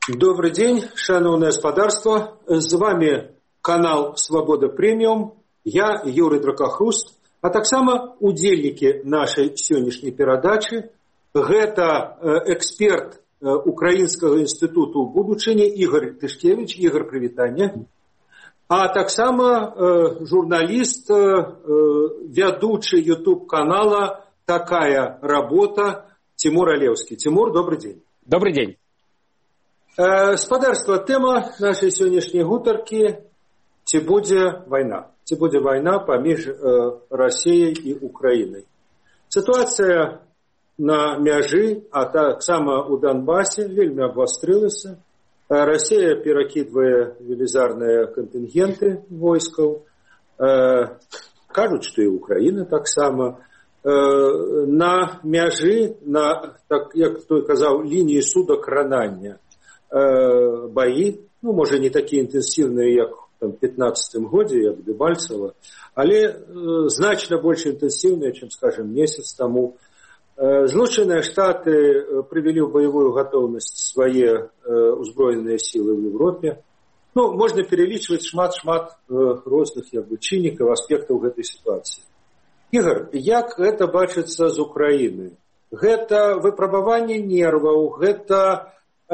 Добрый день, шановное господарство. С вами канал «Свобода Премиум». Я Юрий Дракахруст. А так само удзельнікі нашай сённяшняй перадачы. Гэта эксперт Украінскага інстытуту будучыні Ігор Тышкевич. Ігор, прывітанне. А так само журналист, ведущий YouTube-канала «Такая работа» Тимур Алевский. Тимур, добрый день. Добрый день. Спадарства, тэма нашай сённяшняй гутаркі – ці будзе вайна. Ці будзе вайна паміж Расіяй і Украінай. Сітуацыя на мяжы, а таксама ў Донбасе вельмі абвастрылася. Расія перакідвае велізарныя кантынгенты войскаў. Кажуць, што і Украіна таксама. На мяжы, на, так, як той казаў, лініі судакранання баі, ну, можа, не такія інтэнсіўныя, як там, 15-м годзе, як Дебальцева, але значна больш інтэнсіўныя, чым, скажем, месяц таму. Злучаныя Штаты прывялі ў баявую гатоўнасць свае узброеныя сілы ў Европе. Ну, можна пералічваць шмат розных, як бы, чыннікаў, аспектаў гэтай сітуацыі. Ігор, як гэта бачыцца з Украіны? Гэта выпрабаванне нерваў, гэта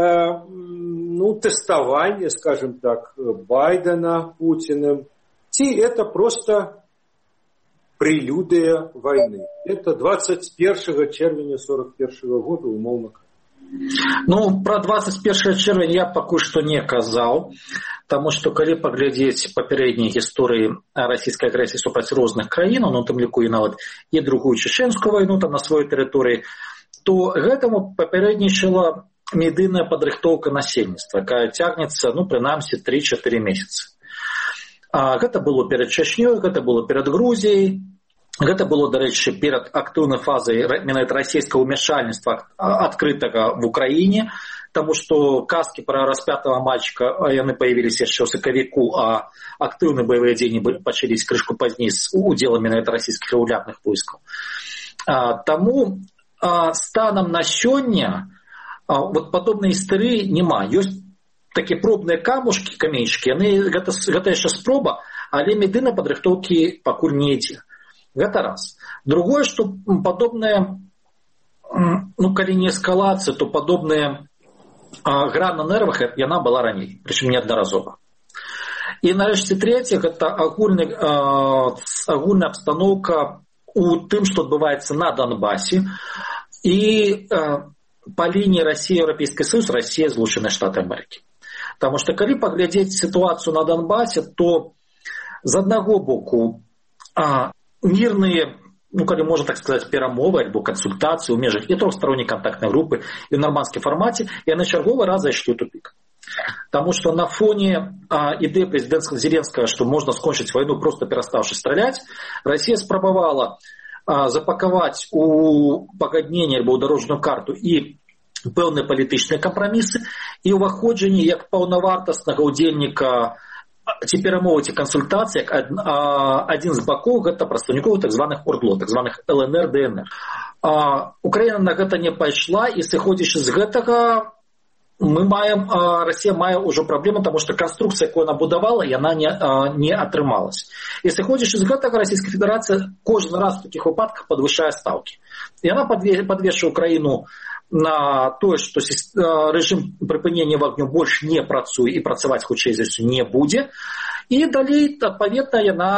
теставание, скажем так, Байдена Путиным, ці это просто прелюдия войны. Это 21 червеня 41 года, умовно. Ну, про 21 червеня я пакуль што не казаў, таму што калі паглядзець папярэднія гісторыі расійскай агрэсіі супраць розных краін, ну, тым ліку і нават і другую чеченскую вайну там на сваёй тэрыторыі, то гэтаму папярэднічала медыйная падрыхтоўка насельніцтва, якая цягнецца, ну, прынамсі, 3-4 месяцы. Гэта было перад Чачнёй, гэта было перад Грузіяй, гэта было, дарэчы, перад актыўнай фазай менавіта расійскага ўмяшальніцтва адкрытага в Украіне, таму што казкі пра распятага мальчика, яны паявіліся яшчэ ў сакавіку, а актыўныя баявыя дзеянні пачаліся крышку пазней з удзелам менавіта расійскіх рэгулярных войскаў. Таму станам на сёння вот падобнай істэрыі няма. Ёсць такія пробныя каменьчыкі, гэта яшчэ спроба, але медыйнай падрыхтоўкі пакуль не ідзе. Гэта раз. Другое, што падобная, ну, калі не эскалацыя, то падобная гра на нервах, яна была раней, прычым неаднаразова. І нарэшце трэцяе, гэта агульная абстаноўка у тым, што адбываецца на Донбасе, і по лінії Росія, Європейський Союз, Росія, Злучені Штати Америки. Тому що, коли поглядеть ситуацію на Донбасі, то з одного боку мирні, ну, коли можна так сказати, перемови або консультації у межах і трьохсторонньої контактної групи, і в нормандському форматі, і на черговий раз зайшли у тупик. Тому що на фоні ідеї президента Зеленського, що можна скончити війну, просто переставши стріляти, Росія спробувала запаковать у пагаднення або у дорожную карту і пэўныя палітычныя кампрамісы і ўваходжанне як паўнавартаснага ўдзельніка ці перамовы ці кансультацый, адзін з бакоў гэта прадстаўнікоў так званых ОРДЛО, так званых ЛНР, ДНР. Украіна на гэта не пайшла, і сыходзячы з гэтага Расія мае ўжо праблему, таму што канструкцыя, якую она будавала, яна не атрымалась. І сыходзячы з гэтага, Расійская Федэрацыя кожны раз у такіх выпадках падвышае стаўкі. Яна падвешвае Украіну на тое, што рэжым прыпынення агню больш не працуе і працаваць хутчэй за ўсё не будзе. І далей, адпаведна, яна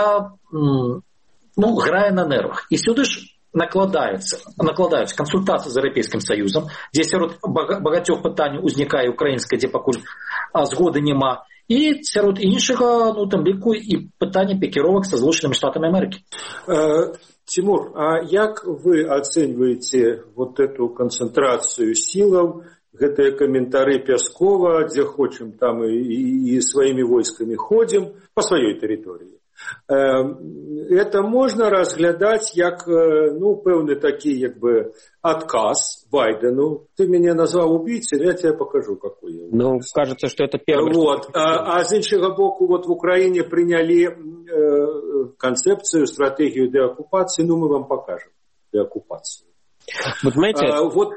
грае на нервах. І сюды ж накладаюць кансультацыі з Еўрапейскім Саюзам, дзе сярод багацёх пытанняў узнікае украінская, дзе пакуль згоды няма, і сярод іншага, ну, там ліку і пытання пікіровак са Злучанымі Штатамі Амерыкі. Тимур, а як вы ацэньваеце вот эту канцэнтрацыю сілаў, гэтыя каментары Пяскова, дзе хочам там і сваімі войскамі ходзім па сваёй тэрыторыі? Это можно разглядать как, ну, пэўны такі, як бы, отказ Байдену. Ты меня назвал убийцей, я тебе покажу, какой я. Ну, кажется, что это первый. Вот. А с іншага боку, вот в Украине приняли концепцию, стратегию деоккупации, ну, мы вам покажем деоккупацию. Вот знаете,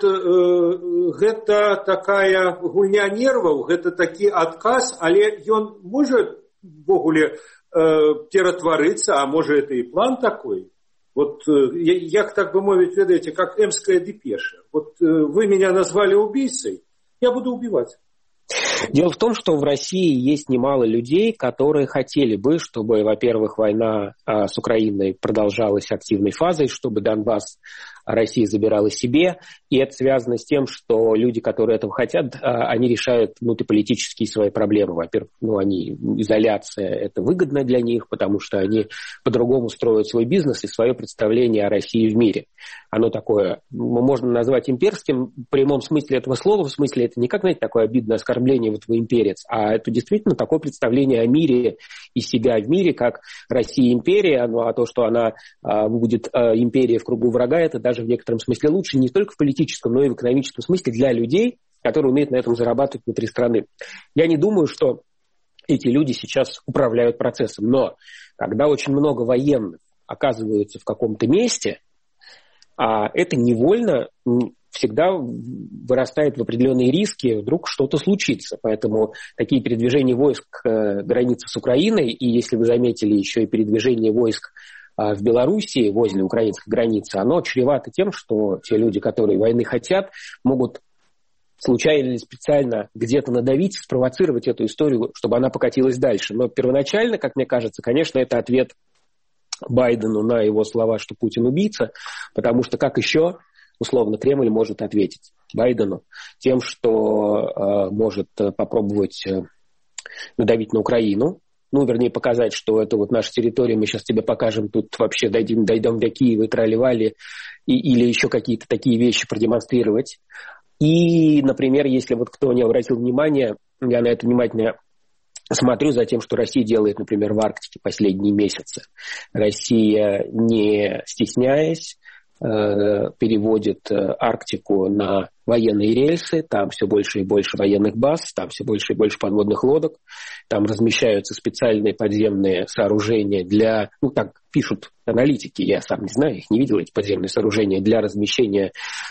гэта такая гульня нерваў, гэта такі адказ, але ён можа ввогуле ператварыцца, а можа это і план такой. Вот як так бы мовить, ведаете, как эмская депеша. Вот вы меня назвали убийцей, я буду убивать. Дело в том, что в России есть немало людей, которые хотели бы, чтобы, во-первых, война с Украиной продолжалась активной фазой, чтобы Донбасс Россия забирала себе. И это связано с тем, что люди, которые этого хотят, они решают внутриполитические свои проблемы. Во-первых, изоляция – это выгодно для них, потому что они по-другому строят свой бизнес и свое представление о России в мире. Оно такое, можно назвать имперским в прямом смысле этого слова, в смысле это не как, знаете, такое обидное оскорбление, вот вы имперец, а это действительно такое представление о мире и себя в мире, как Россия империя, а то, что она будет империей в кругу врага, это даже в некотором смысле лучше, не только в политическом, но и в экономическом смысле для людей, которые умеют на этом зарабатывать внутри страны. Я не думаю, что эти люди сейчас управляют процессом, но когда очень много военных оказываются в каком-то месте, это невольно всегда вырастает в определенные риски, вдруг что-то случится. Поэтому такие передвижения войск к границе с Украиной, и если вы заметили, еще и передвижение войск в Белоруссии возле украинской границы, оно чревато тем, что те люди, которые войны хотят, могут случайно или специально где-то надавить, спровоцировать эту историю, чтобы она покатилась дальше. Но первоначально, как мне кажется, конечно, это ответ Байдену на его слова, что Путин убийца, потому что как еще, условно, Кремль может ответить Байдену тем, что может попробовать надавить на Украину, вернее, показать, что это вот наша территория, мы сейчас тебе покажем, тут вообще дойдем до Киева и трали-вали, или еще какие-то такие вещи продемонстрировать. И, например, если вот кто не обратил внимания, я на это внимательно смотрю за тем, что Россия делает, например, в Арктике последние месяцы. Россия, не стесняясь, переводит Арктику на военные рельсы, там все больше и больше военных баз, там все больше и больше подводных лодок, там размещаются специальные подземные сооружения для, так пишут аналитики, я сам не знаю, их не видел, эти подземные сооружения, для размещения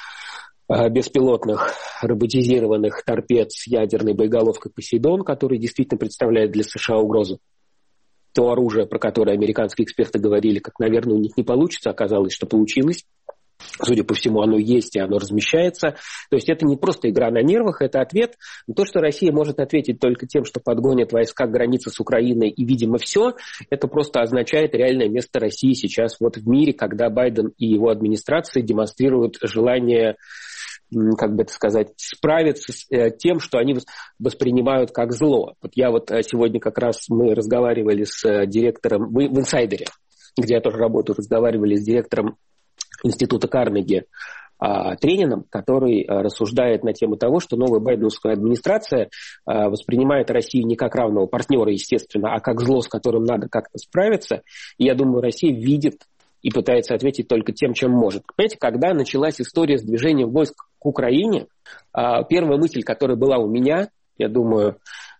беспилотных роботизированных торпед с ядерной боеголовкой «Посейдон», который действительно представляет для США угрозу. То оружие, про которое американские эксперты говорили, как, наверное, у них не получится, оказалось, что получилось. Судя по всему, оно есть и оно размещается. То есть это не просто игра на нервах, это ответ. Но то, что Россия может ответить только тем, что подгонит войска к границе с Украиной и, видимо, все, это просто означает реальное место России сейчас вот в мире, когда Байден и его администрация демонстрируют желание, как бы это сказать, справиться с тем, что они воспринимают как зло. Вот я сегодня как раз мы разговаривали с директором в «Инсайдере», где я тоже работаю, разговаривали с директором Института Карнеги Трениным, который рассуждает на тему того, что новая байденовская администрация воспринимает Россию не как равного партнера, естественно, а как зло, с которым надо как-то справиться. И я думаю, Россия видит и пытается ответить только тем, чем может. Понимаете, когда началась история с движением войск к Украине, первая мысль, которая была у меня, я думаю,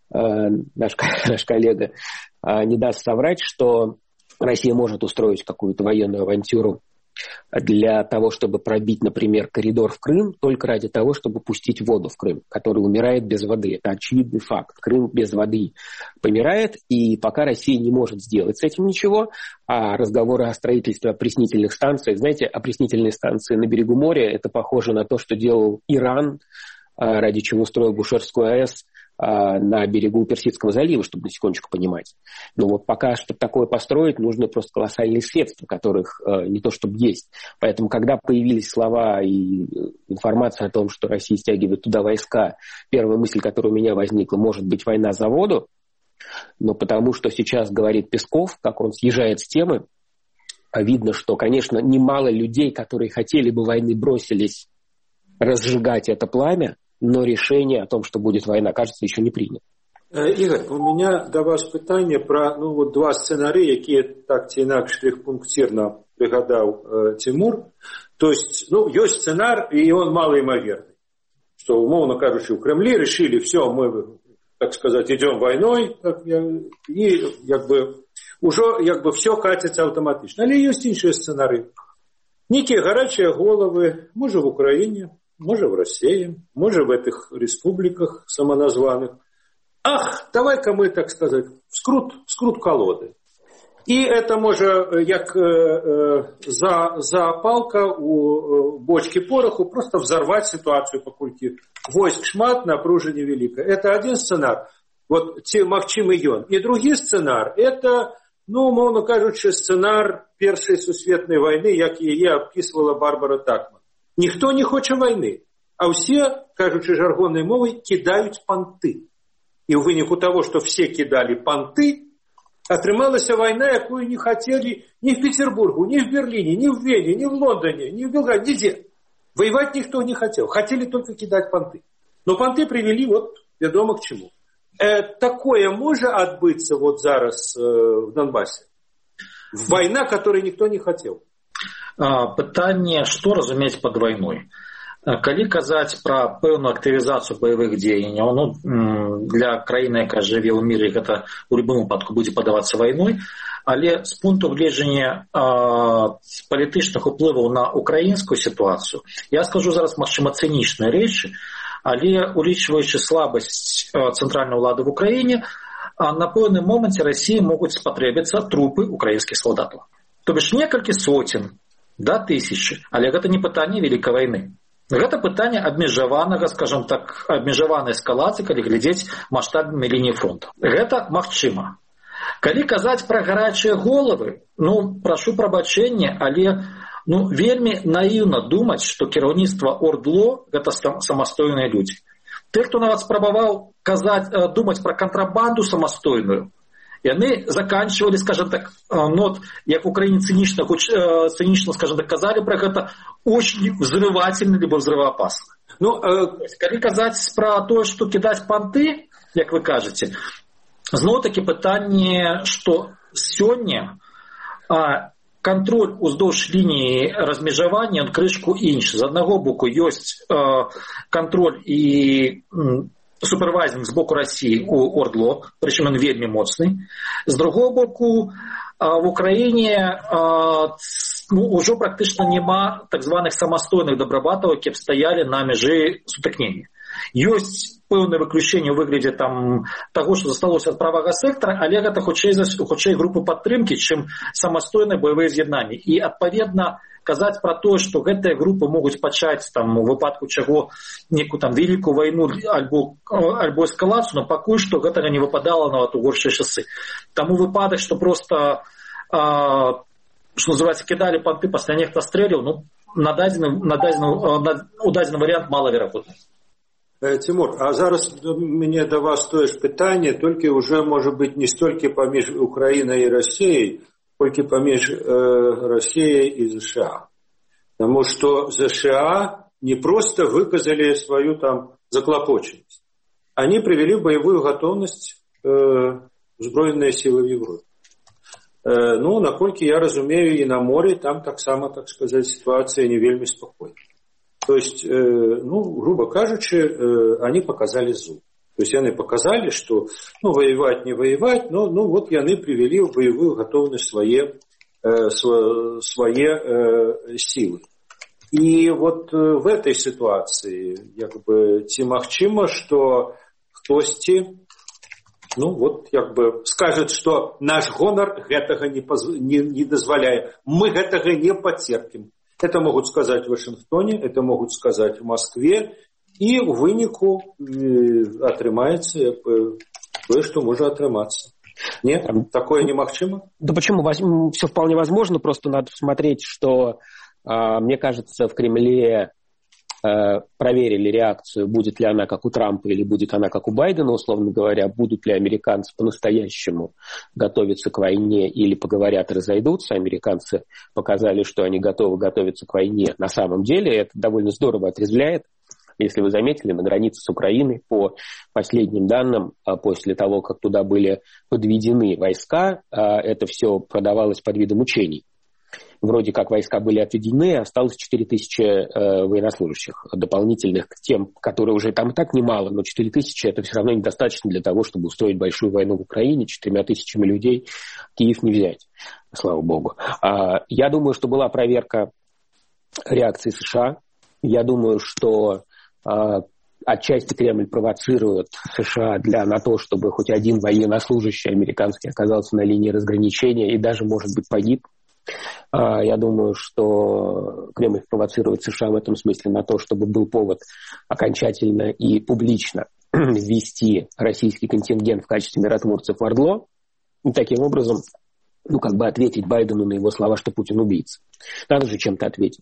наш коллега не даст соврать, что Россия может устроить какую-то военную авантюру для того, чтобы пробить, например, коридор в Крым, только ради того, чтобы пустить воду в Крым, который умирает без воды. Это очевидный факт. Крым без воды помирает, и пока Россия не может сделать с этим ничего, а разговоры о строительстве опреснительных станций, знаете, опреснительные станции на берегу моря, это похоже на то, что делал Иран, ради чего строил Бушерскую АЭС на берегу Персидского залива, чтобы на секундочку понимать. Но вот пока что такое построить, нужны просто колоссальные средства, которых не то чтобы есть. Поэтому, когда появились слова и информация о том, что Россия стягивает туда войска, первая мысль, которая у меня возникла, может быть, война за воду, но потому что сейчас говорит Песков, как он съезжает с темы, видно, что, конечно, немало людей, которые хотели бы войны, бросились разжигать это пламя, но решение о том, что будет война, кажется, еще не принято. Ігор, у меня до вас питання про два сценарії, які так ці інакш штрих-пунктирно пригадав Тимур. То есть, есть сценар, и он малоимоверный. Что, умовно кажучи, в Кремле решили, все, мы, так сказать, идем войной, и уже все катится автоматично. Але есть інші сценарії. Некие горячие головы, может в Украине, может в России, может в этих республиках самоназванных. Ах, давай-ка мы, так сказать, скрут колоды. І це може, як запалка у бочки пороху, просто взорвать ситуацию, покольки войск шмат, напружение великое. Это один сценар, вот ці магчымы ён. И другой сценар, это, ну, мовно кажучи, сценар Першай сусветнай войны, як яе описывала Барбара Такман. Ніхто не хоче войны, а все, кажучи жаргонной мовой, кидают понты. И в вынику того, что все кидали понты, атрымалася война, якую не хотели ни в Петербургу, ни в Берлине, ни в Вене, ни в Лондоне, ни в Белграде, нигде. Воевать никто не хотел. Хотели только кидать понты. Но понты привели вот ведомо к чему. Такое может отбыться вот зараз в Донбассе? Война, которой никто не хотел. Пытание, что разуметь под войной? Калі казаць пра пэўную актывізацыю баявых дзеянняў, ну, для краіны, якая жыве ў міры, гэта ў любым выпадку будзе падавацца вайной, але з пункту гледжання палітычных уплываў на украінскую сітуацыю, я скажу зараз, магчыма, цынічныя рэчы, але улічваючы слабасць цэнтральнай улады в Украіне, на пэўным моманце Расіі могуць спатрэбіцца трупы украінскіх салдатаў. То бишь некалькі соцень да тысячы, але гэта не пытанне вялікай вайны. Гэта пытанне абмежаванага, скажем так, абмежаванай эскалацыі, калі глядзець маштабамі лініі фронту. Гэта магчыма. Калі казаць пра гарячыя головы, ну, прашу прабачэння, але ну, вельмі наіўна думаць, што кіраўніцтва ОРДЛО гэта самастойныя людзі. Те, хто нават спрабаваў думаць пра кантрабанду самастойную, яны заканчивали, скажем так, ну, як в Украине цинично, скажем так, казали про это очень взрывательно, либо взрывоопасно. Ну, калі казаць про то, что кидать понты, як вы кажете, зноў-таки пытанне, что сёння контроль уздоўж линии размежавання, он крышку іншы. З аднаго боку ёсць контроль и супервайзинг з боку России у ОРДЛО, причем он вельмі моцны. З другого боку, в Украине ну, уже практично нема так званых самостойных добрабатаў, які б стаялі на мяжы сутыкнення. Ёсць пэўнае выключэнне ў выглядзе там таго, што засталося ад правага сектара, але гэта хутчэй групы падтрымкі, чым самастойныя баявыя з'яднанні. І адпаведна казаць пра тое, што гэтыя групы могуць пачаць там у выпадку чаго некую там вялікую вайну альбо эскалацыю, но пакуль што гэтага не выпадала нават у горшыя часы. Таму выпадак, што проста што называецца кідалі понты, пасля нехта стрэліў, ну у дадзены варыянт малаверагодны. Тимур, а зараз мне до вас тое ж пытанне, толькі уже может быть не столькі паміж Украінай і Россией, сколько паміж Россией и США. Потому что США не просто выказали свою там заклопоченность. Они привели в боевую готовность Збройные силы в Европе. Ну, наколькі я разумею, и на море там так само, так сказать, ситуация не вельмі спокойна. То есть, ну, грубо кажучи, они показали зуб. То есть они показали, что ну, воевать не воевать, но ну, вот яны привели в боевую готовность свои силы. И вот в этой ситуации как бы ці магчыма, что хтосьці ну вот как бы скажет, что наш гонор гэтага не дазваляе. Мы гэтага не потерпим. Это могут сказать в Вашингтоне, это могут сказать в Москве. И в выніку атрымаецца тое, что может атрымацца. Нет? Такое немагчыма? Да почему? Все вполне возможно, просто надо посмотреть, что, мне кажется, в Кремле проверили реакцию, будет ли она как у Трампа или будет она как у Байдена, условно говоря, будут ли американцы по-настоящему готовиться к войне или поговорят и разойдутся. Американцы показали, что они готовы готовиться к войне. На самом деле это довольно здорово отрезвляет. Если вы заметили, на границе с Украиной, по последним данным, после того, как туда были подведены войска, это все продавалось под видом учений. Вроде как войска были отведены, осталось 4000 военнослужащих дополнительных к тем, которые уже там и так немало, но 4000 это все равно недостаточно для того, чтобы устроить большую войну в Украине. 4000 людей Киев не взять, слава богу. Я думаю, что была проверка реакции США. Я думаю, что отчасти Кремль провоцирует США на то, чтобы хоть один военнослужащий американский оказался на линии разграничения и даже, может быть, погиб. Я думаю, что Кремль провоцирует США в этом смысле на то, чтобы был повод окончательно и публично ввести российский контингент в качестве миротворцев в ОРДЛО и таким образом ответить Байдену на его слова, что Путин убийца. Надо же чем-то ответить.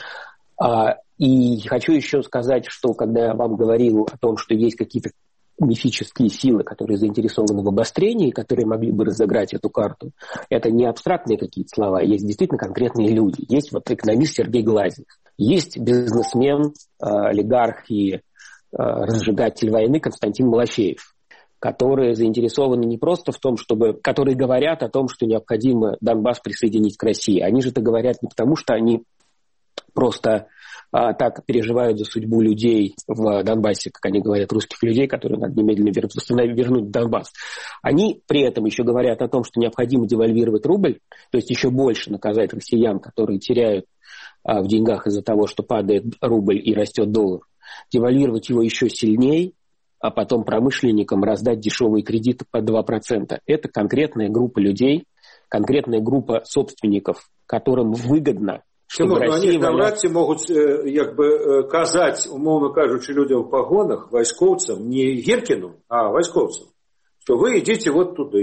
И хочу еще сказать, что когда я вам говорил о том, что есть какие-то мифические силы, которые заинтересованы в обострении, которые могли бы разыграть эту карту, это не абстрактные какие-то слова, есть действительно конкретные люди. Есть экономист Сергей Глазьев, есть бизнесмен, олигарх и разжигатель войны Константин Малафеев, которые заинтересованы не просто в том, которые говорят о том, что необходимо Донбасс присоединить к России. Они же это говорят не потому, что они просто так переживают за судьбу людей в Донбассе, как они говорят, русских людей, которые надо немедленно вернуть Донбасс. Они при этом еще говорят о том, что необходимо девальвировать рубль, то есть еще больше наказать россиян, которые теряют в деньгах из-за того, что падает рубль и растет доллар, девальвировать его еще сильнее, а потом промышленникам раздать дешевые кредиты по 2%. Это конкретная группа людей, конкретная группа собственников, которым выгодно, чтобы Россия... Они навряд ці могут казать, умовно кажучи, людям в погонах, войсковцам, не Гиркину, а войсковцам, что вы идите вот туда.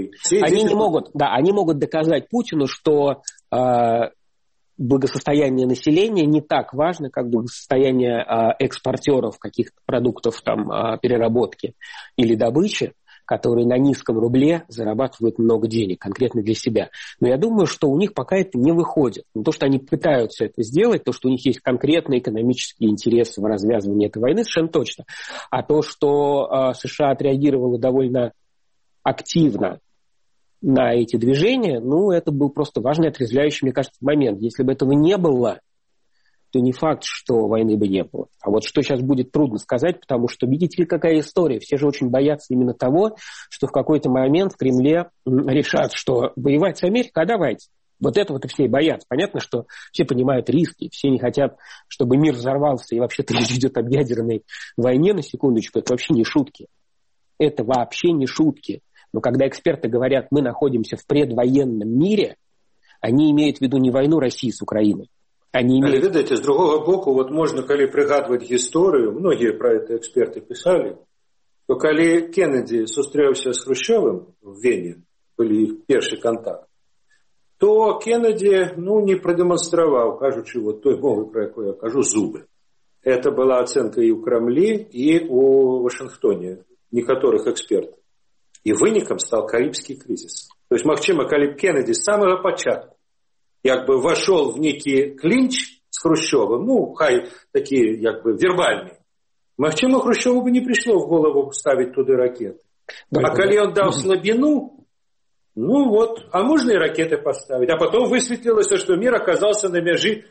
Они могут доказать Путину, что благосостояние населения не так важно, как благосостояние экспортеров каких-то продуктов переработки или добычи, которые на низком рубле зарабатывают много денег, конкретно для себя. Но я думаю, что у них пока это не выходит. Не то, что они пытаются это сделать, то, что у них есть конкретные экономические интересы в развязывании этой войны, совершенно точно. А то, что США отреагировало довольно активно на эти движения, это был просто важный, отрезвляющий, мне кажется, момент. Если бы этого не было, то не факт, что войны бы не было. А вот что сейчас будет, трудно сказать, потому что, видите ли, какая история. Все же очень боятся именно того, что в какой-то момент в Кремле решат, что воевать с Америкой, а давайте. Вот этого-то все и боятся. Понятно, что все понимают риски, все не хотят, чтобы мир взорвался, и вообще-то речь идет об ядерной войне, на секундочку, это вообще не шутки. Это вообще не шутки. Но когда эксперты говорят, мы находимся в предвоенном мире, они имеют в виду не войну России с Украиной. Але ведаеце, з другого боку, можна, калі прыгадваць гісторыю, многія пра гэта эксперты пісалі, то калі Кеннеді сустрэўся з Хрушчовым в Вене, былі іх першы кантакт, то Кеннеді не прадэманстраваў, кажучы той мовы, пра якую я кажу, зубы. Это была ацэнка і ў Крамлі, і ў Вашынгтоне некаторых экспертаў. І вынікам стаў карыбскі крызіс. То есть, магчыма, калі б Кеннеді з самага пачатку вошел в некий клинч с Хрущевым, хай такие, вербальные. Магчыма, Хрущеву бы не пришло в голову ставить туда ракеты. А коли он дал слабину, а можно и ракеты поставить. А потом высветлилось, что мир оказался на мяжи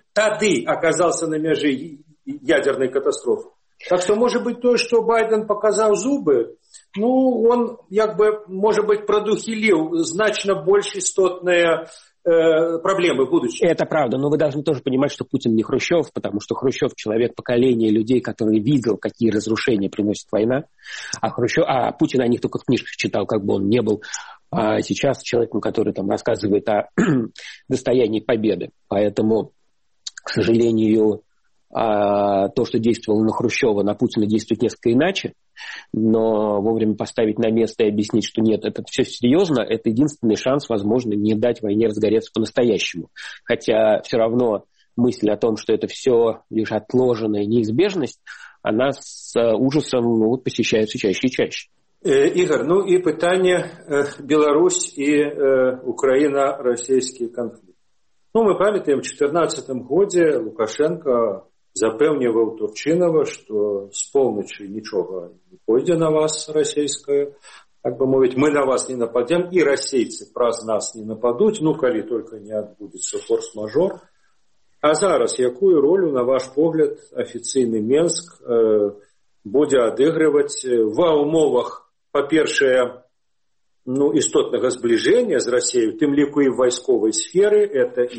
ядерной катастрофы. Так что, может быть, то, что Байден показал зубы, он, может быть, продухилил значно больше истотные проблемы в будущем. Это правда, но вы должны тоже понимать, что Путин не Хрущев, потому что Хрущев человек поколения людей, который видел, какие разрушения приносит война, а Путин о них только в книжках читал, как бы он не был сейчас человеком, который рассказывает о достоянии победы. Поэтому, к сожалению, то, что действовало на Хрущева, на Путина действует несколько иначе, но вовремя поставить на место и объяснить, что нет, это все серьезно, это единственный шанс, возможно, не дать войне разгореться по-настоящему. Хотя все равно мысль о том, что это все лишь отложенная неизбежность, она с ужасом посещает все чаще и чаще. Игорь, и питание Беларусь и Украина-российский конфликт. Мы памятаем, в 2014 году Лукашенко запевнівав Турчинова, что с полночи ничего не пойдет на вас, российское, как бы мовить, мы на вас не нападем, и российцы праз нас не нападут, коли только не отбудется форс-мажор. А зараз, якую роль, на ваш погляд, офиційний Менск буде адыгрывать в умовах, по-перше, істотного зближения с Россией, тем лику и в войсковой сфере, это и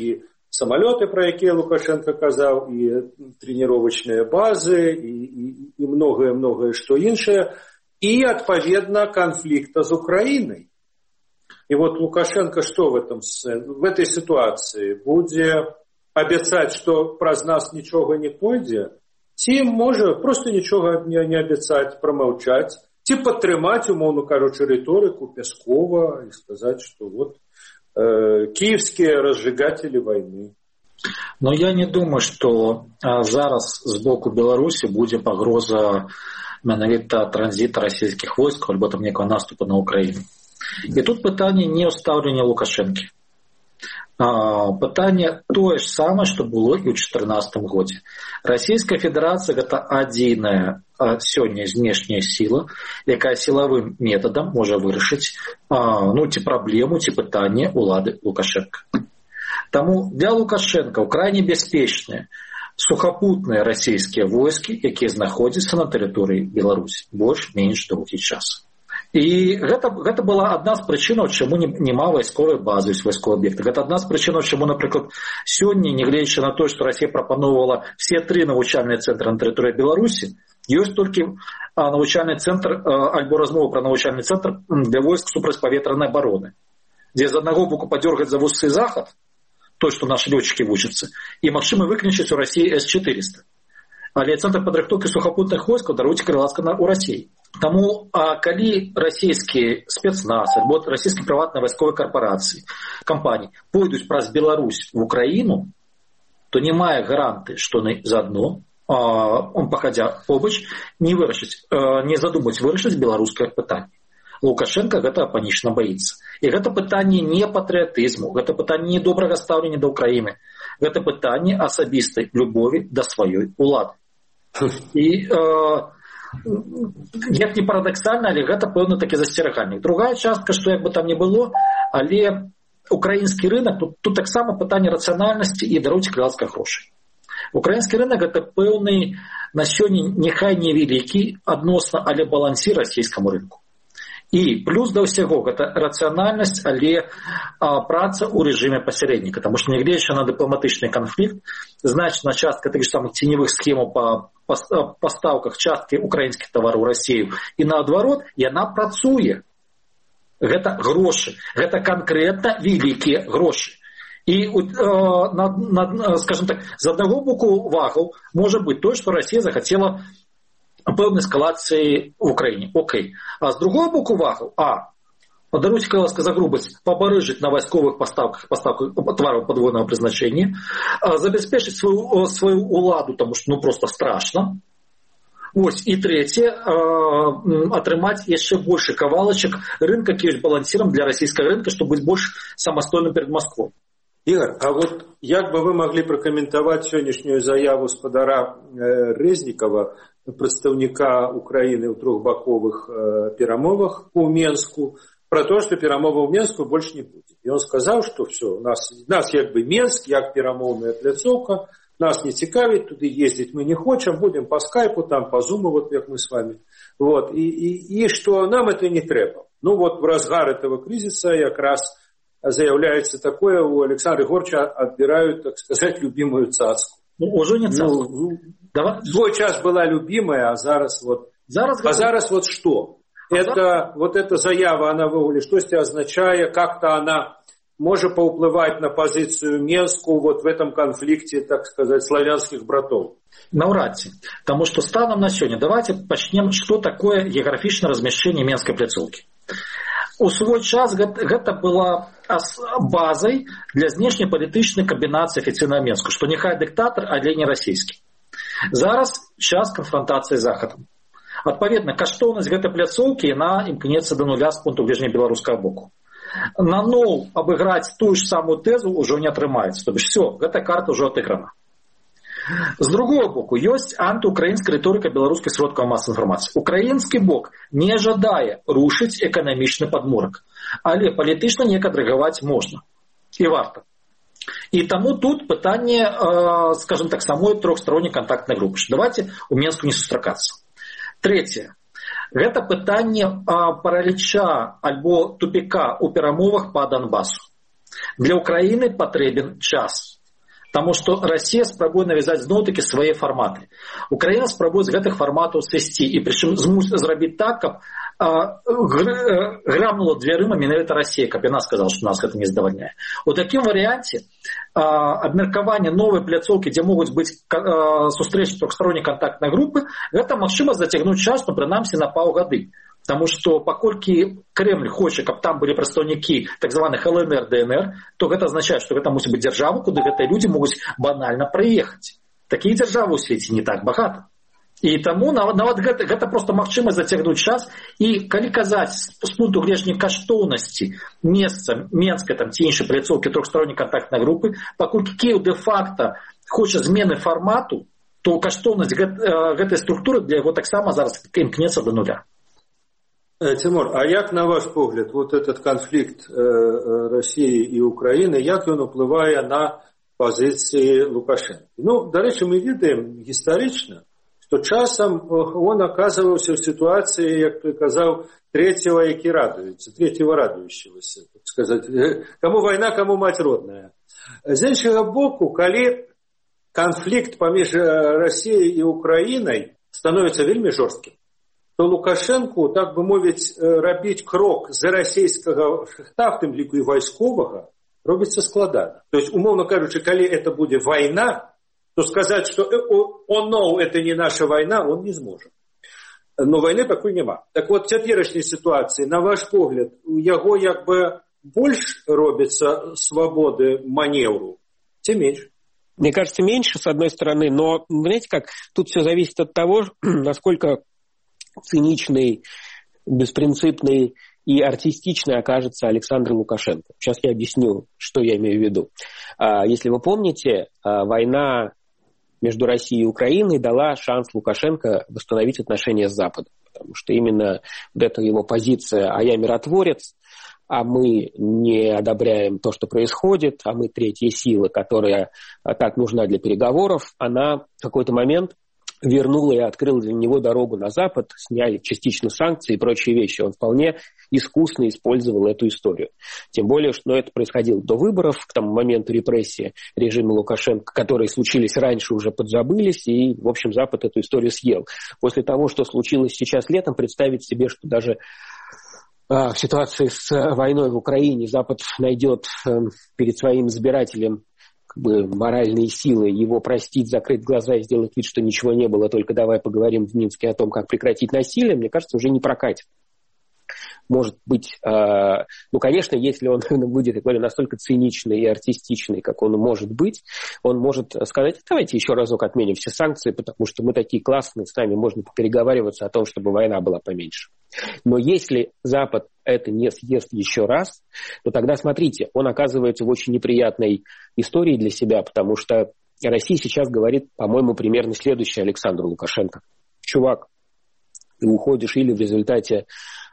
самалёты, пра якія Лукашенко казаў, і трэніровачныя базы, і многае што іншае, і, адпаведна, канфлікта з Украінай. І вот Лукашенко что в этой ситуации будзе абяцаць, што праз нас нічога не пойдзе, ці можа просто нічога не абяцаць, прамаўчаць, ці падтрымаць, умоўно кажучы, рыторыку Пяскова і сказаць, што вот киевские разжигатели войны. Но я не думаю, что зараз з боку Беларусі будзе пагроза менавіта транзіта расійскіх войскаў альбо там некага наступу на Украіну. І тут пытанне не ў стаўленні Лукашэнкі. Пытанне тое ж самае, што было і ў 2014 годзе. Расійская Федэрацыя гэта адзіная сёння знешняя сіла, якая сілавым метадам можа вырашыць ці праблему, ці пытанне улады Лукашенка. Таму для Лукашенка крайне бяспечныя сухапутныя расійскія войскі, якія знаходзяцца на тэрыторыі Беларусі больш-менш доўгі час. І гэта была адна з прычынаў, чаму няма вайсковай базы, вайсковых аб'ектаў. Гэта адна з прычынаў, чаму, напрыклад, сёння, нягледзячы на тое, што Расія прапаноўвала все 3 навучальныя цэнтры на тэрыторыі Беларусі, ёсць толькі навучальны цэнтр альбо размова пра навучальны цэнтр для войск супрацьпаветранай абароны, дзе з аднаго боку падзёргаць за вусы захад, той, што нашы лётчыкі вучацца, і магчыма выключыць у Расіі С-400. Але цэнтр падрыхтоўкі сухапутных войскаў даруйце крыласка ў Расіі. Таму, калі расійскі спецназ альбо расійскія прыватныя вайсковыя карпорацыі, кампаніі пойдуць праз Беларусь в Украіну, то не мае гаранты, што яны заадно, пахадзя побач, не задумаць вырашыць беларускае пытанне. Лукашенко гэта панічна баіцца. І гэта пытанне не патрыятызму, гэта пытанне не добрага стаўлення да Украіны, гэта пытанне асабістай любові да сваёй улады. І як не парадаксальна, але гэта пэўна такі засцерагальнік. Другая частка, што як бы там не было, але украінскі рынок, тут таксама пытанне рацыянальнасці і даруйце крыласка грошай. Украінскі рынок гэта пэўны на сёння няхай невялікі адносна, але балансір расійскаму рынку. І плюс да ўсяго гэта рацыянальнасць, але праца ў рэжыме пасярэдніка, таму што нягледзячы на дыпламатычны канфлікт, значна частка тых самых ценевых схемаў па пастаўках часткі украінскіх тавараў Расію і наадварот, яна працуе. Гэта грошы, гэта канкрэтна вялікія грошы. І, скажем так, з аднаго боку вагаў можа быць тое, што Расія захацела пэўнай эскалацыі в Украіне. Окей. А з другого боку вагаў, падаруйце крыласка за грубасць, пабарыжыць на вайсковых паставках твараў падвойнага прызначэння, забяспечыць сваю уладу, таму што просто страшна. Вось, і трэцяе, атрымаць яшчэ большы кавалачак рынка, які ёсць балансірам для расійскага рынка, чтобы быць больш самастойным перед Москвой. Ігор, а вот як бы вы маглі пракаментаваць сённяшнюю заяву спадара Рэзнікава, прадстаўніка Украіны ў трохбаковых перамовах у Менску, пра тое, што перамоваў у Менску больш не будзе. І он сказаў, што все, нас як бы Менск, як перамоўная пляцоўка, нас не цікавіць, туды ездзіць мы не хочам, будем по скайпу, там, по зуму, вот як мы с вами. Вот. И что нам это не трэба. Ну вот в разгар этого кризиса как раз заявляется такое, у Александра Егоровича отбирают, так сказать, любимую цацку. Уже не цацку. Свой час была любимая, а зараз вот... Зараз вот что? Вот эта заява, она выглядит, что означает, как-то она может поуплывать на позицию Менску вот в этом конфликте, так сказать, славянских братов? Наўрад ці. Таму што станам на сёння давайте пачнем, што такое геаграфічнае размяшчэнне Менскай пляцоўкі. У свой час гэта была базай для знешнепалітычнай камбінацыі афіцыйна Менску, што няхай дыктатар, але не расійскі. Зараз час канфрантацыі з Захадам. Адпаведна, каштоўнасць гэтай пляцоўкі яна імкнецца да нуля з пункту гледжання беларускага боку. Наноў абыграць тую ж самую тэзу ўжо не атрымаецца. То бишь, все, гэта карта ўжо адыграна. З другого боку, ёсць антыукраінская рыторыка беларускай сродкаў масавай інфармацыі. Украінскі бок не жадае рушыць эканамічны падмурак, але палітычна неяк адрэгаваць можна. І варта. І таму тут пытанне, скажем так, самой трохстаронняй кантактнай групы. Давайте у Менску не сустракацца. Трэцяе. Гэта пытанне параліча альбо тупіка ў перамовах па Донбасу. Для Украіны патрэбен час. Таму што Расія спрабуе навязаць зноў-такі свае фарматы. Украіна спрабуе з гэтых фарматаў сысці і прычым зрабіць так, каб грамнула дзвярыма менавіта Расія, каб яна сказала, што нас гэта не здавальняе. У такім варыянце абмеркаванне новай пляцоўкі, дзе могуць быць сустрэчы трохстаронняй кантактнай групы, гэта магчыма зацягнуць час, ну, прынамсі на паўгады. Таму што паколькі Кремль хоча, каб там былі прадстаўнікі так званых ЛНР, ДНР, то гэта азначае, што гэта мусіць быць дзяржава, куды гэтыя людзі могуць банальна прыехаць. Такія дзяржавы ў свеце не так багата. І таму нават гэта проста магчымасць зацягнуць час. І калі казаць з пункту гледжання каштоўнасці месца Менскай там ці іншай пляцоўкі трохстаронняй кантактнай групы, паколькі Кіеў дэ-факта хоча змены фармату, то каштоўнасць гэтай структуры для яго таксама зараз імкнецца да нуля. Тимур, а як, на ваш погляд, вот этот конфликт России и Украины, як он уплывае на позиции Лукашенко? Ну, до речі, мы видим исторично, что часом он оказывался в ситуации, як ты казал, третьего радующегося, так сказать. Кому война, кому мать родная. З іншого боку, коли конфликт поміж Россией и Украиной становится вельми жорстким, то Лукашенку, так бы мовіць, рабіць крок з расійскага шахта, в тым ліку і вайсковага, робіцца складана. То есть, умовно кажучи, калі это буде война, то сказать, что это не наша война, он не зможет. Но войны такой нема. Так вот, в цяперашняй ситуации, на ваш погляд, у яго як бы больше робится свободы маневру, тем меньше. Мне кажется, меньше, с одной стороны, но, знаете как, тут все зависит от того, насколько циничный, беспринципный и артистичный окажется Александр Лукашенко. Сейчас я объясню, что я имею в виду. Если вы помните, война между Россией и Украиной дала шанс Лукашенко восстановить отношения с Западом. Потому что именно вот эта его позиция «а я миротворец», а мы не одобряем то, что происходит, а мы третья сила, которая так нужна для переговоров, она в какой-то момент вернула и открыла для него дорогу на Запад, сняли частично санкции и прочие вещи. Он вполне искусно использовал эту историю. Тем более, что это происходило до выборов, к тому моменту репрессии режима Лукашенко, которые случились раньше, уже подзабылись, и, в общем, Запад эту историю съел. После того, что случилось сейчас летом, представить себе, что даже в ситуации с войной в Украине Запад найдет перед своим избирателем как бы моральные силы его простить, закрыть глаза и сделать вид, что ничего не было, только давай поговорим в Минске о том, как прекратить насилие, мне кажется, уже не прокатит. Может быть, ну, конечно, если он будет, я говорю, настолько циничный и артистичный, как он может быть, он может сказать, давайте еще разок отменим все санкции, потому что мы такие классные, с нами можно переговариваться о том, чтобы война была поменьше. Но если Запад это не съест еще раз, то тогда, смотрите, он оказывается в очень неприятной истории для себя, потому что Россия сейчас говорит, по-моему, примерно следующее Александру Лукашенко. Чувак, ты уходишь или в результате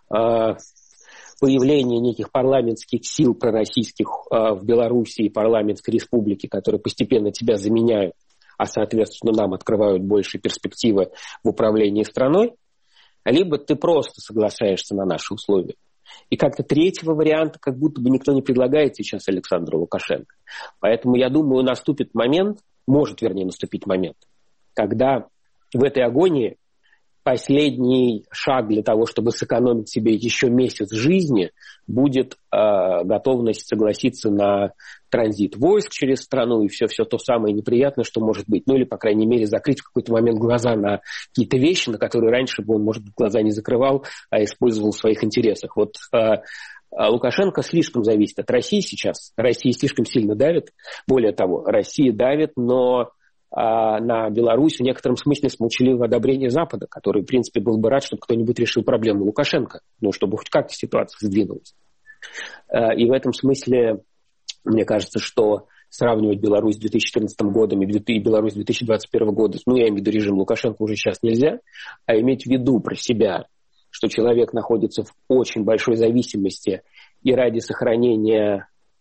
появления неких парламентских сил пророссийских в Белоруссии и парламентской республике, которые постепенно тебя заменяют, а, соответственно, нам открывают больше перспективы в управлении страной, либо ты просто соглашаешься на наши условия. И как-то третьего варианта как будто бы никто не предлагает сейчас Александру Лукашенко. Поэтому, я думаю, наступит момент, может, вернее, наступить момент, когда в этой агонии последний шаг для того, чтобы сэкономить себе еще месяц жизни, будет готовность согласиться на транзит войск через страну и все то самое неприятное, что может быть. Ну или, по крайней мере, закрыть в какой-то момент глаза на какие-то вещи, на которые раньше бы он, может быть, глаза не закрывал, а использовал в своих интересах. Вот Лукашенко слишком зависит от России сейчас. Россия слишком сильно давит. Более того, Россия давит, но на Беларусь в некотором смысле с молчаливого одобрения Запада, который, в принципе, был бы рад, чтобы кто-нибудь решил проблему Лукашенко, ну, чтобы хоть как-то ситуация сдвинулась. И в этом смысле, мне кажется, что сравнивать Беларусь с 2014 годом и Беларусь 2021 года, ну, я имею в виду режим Лукашенко, уже сейчас нельзя, а иметь в виду про себя, что человек находится в очень большой зависимости и ради сохранения